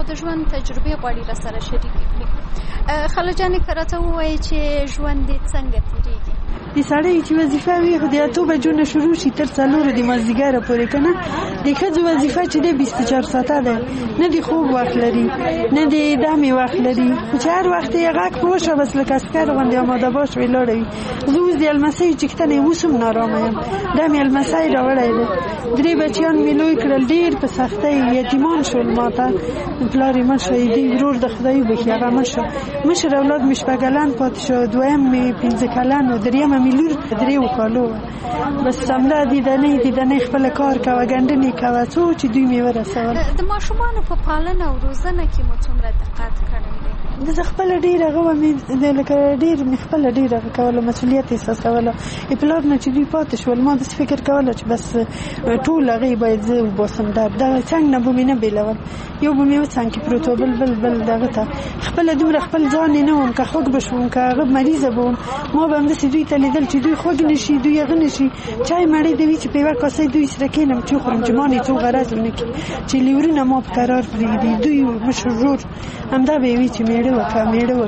د ژوند تجربه غواړي را سره شریک کړي. خاله جانې که راته ووایي چې ژوند دې څنګه تېرېږي؟ د سړی چې وظیفه وي خو د 8 بجو نه شروع شي تر 4 د مازدیګره پورې که نه، د ښځو وظیفه چې دی 24 ساعته ده، نه د خوب وخت لري نه د دمې وخت لري، خو چې هر وخت یې غږ پوه شه بس لکه عسکر غوندې اماده باش ولاړه وي. زه اوس د المسیو چښتنې اوس هم نارامه یم. دا مې المسی راوړی دی، 3 بچیان مې لوی کړل، ډېر په سختۍ یتیمان شول. ماته پلار یې مړ شو، دی ورور د خدای وبښي هغه مړ شو. مشر اولاد مې 6 کلن پاتې شو، دویم مې 15 کلن و، درېیمه مې لور 3 کالو وه. بس همدا دیدنې خپله کار کوه، ګنډنې کوه، څو چې دوی مې ورسول. د ماشومانو په پالنه او روزنه کې مو څومره دقت کړی دی؟ زه خپله ډېر هغه وه لکه ډېر مې خپله ډېر هغه کوله، مسؤلیت احساسوله. پلار نه چې دوی پاتې شول ما داسې فکر کوله چې بس ټول هغې باید زه وباسم. دغه څنګ نه به مې نه بېلول، یو به مې وڅنګ کې پروت و، بل دغه ته خپله دومره خپل ځان یې نه وم، که خوږ به شوم که هغه مریضه به وم، ما به همداسې دوی ته لیدل چې دوی خوږ نه شي، دوی هغه نه شي. چای مړۍ د وي چې په یوه کاسۍ دوی سره کښېنم چې وخورم، چې ما نه څو غرض ونه کړي، چې لیورونه ما په قرار پرېږدي. دوی مشر ورور همدا به یې وي چې میړه وکړه.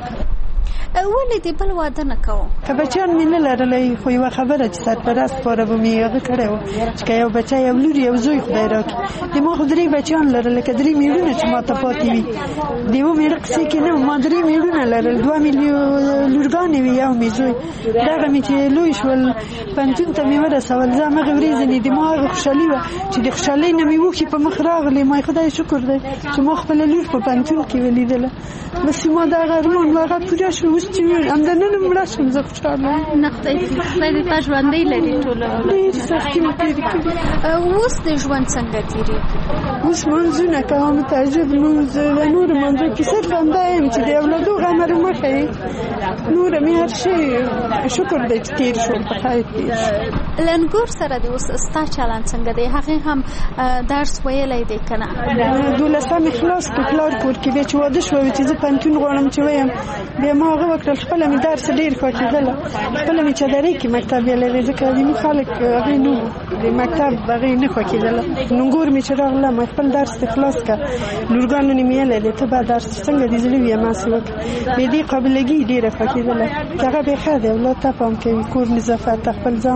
ولې دې بل واده نه کوو؟ که بچیان مې نه لرلی، خو یوه خبره چې سرپرست پاره به مې هغه کړی و چې که یو بچی یو لور یو زوی خدای راکړي. د ما خو 3 بچیان لرل، لکه 3 میړونه چې ما ته پاتې وي. د یوه میړه قصې کې نه، ما 3 میړونه لرل، 2 مې لورګانې وي، یو مې زوی. دغه مې چې لوی شول پنتون ته مې ورسول، زه همغه ورځې د ما هغه خوشحالي وه چې د خوشحالۍ نه مې اوښکې په مخ راغلې. ما خدای شکر دی چې ما خپله لور په پنتون کې ولیدله. بس ما دغه ارمان هغه پوره شو. اوس چې همدا نن مړه شوم، زه خوشحاله یم. نه خدای دې تا ژوندی لري ټوله. ډېرې سختۍ مې تېرې کړي. اوس د ژوند څنګه تېرېږي؟ اوس مونځونه کوم، تهجد لمونځ، د نورو مونځو کې صرف همدا یم چې د اولادو غم ور مه کوي. نوره مې هر شی شکر دی چې تېر شول، په خیر تېر شو. له انګور سره د اوس ستا چلند څنګه دی؟ هغې هم درس ویلی دی که نه؟ 12 خلاص کړ پلار کور کې، بیا چې واده شوه چې زه پنتون غواړم چې ویم، بیا ما هغه وکړل. خپله مې درس ډېر خوښېدله، خپله مې چادرۍ کې مکتب ویلی، ځکه زموږ خلک هغې نه وو د مکتب هغې نه خوښېدله. ننګور مې چې راغلم خپل درس دې خلاص کړه، لورګانو نه مې ویلی دی ته به درس څنګه دې زړه وي هماسې وکړه. بیا دې قابلګي ډېره خوښېدله چې هغه بیا ښه دی، اولاد ته پام کوي، کور نظافت خپل ځان.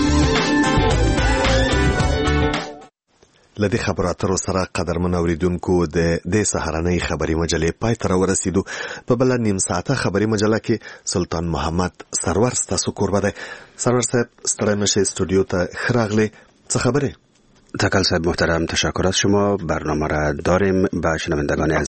لدې خبرو اترو سره قدرمن اوریدونکو د دې سهارنۍ خبري مجلې پای ته راورسېدو. په بل نیم ساعته خبري مجله کې سلطان محمد سرور ستاسو کوربه دی. سرور صاحب ستړی نشئ، استودیو ته ښه راغلی. څه خبره؟ تکل صاحب محترم، تشکر از شما. برنامه را داریم. به شنوندگان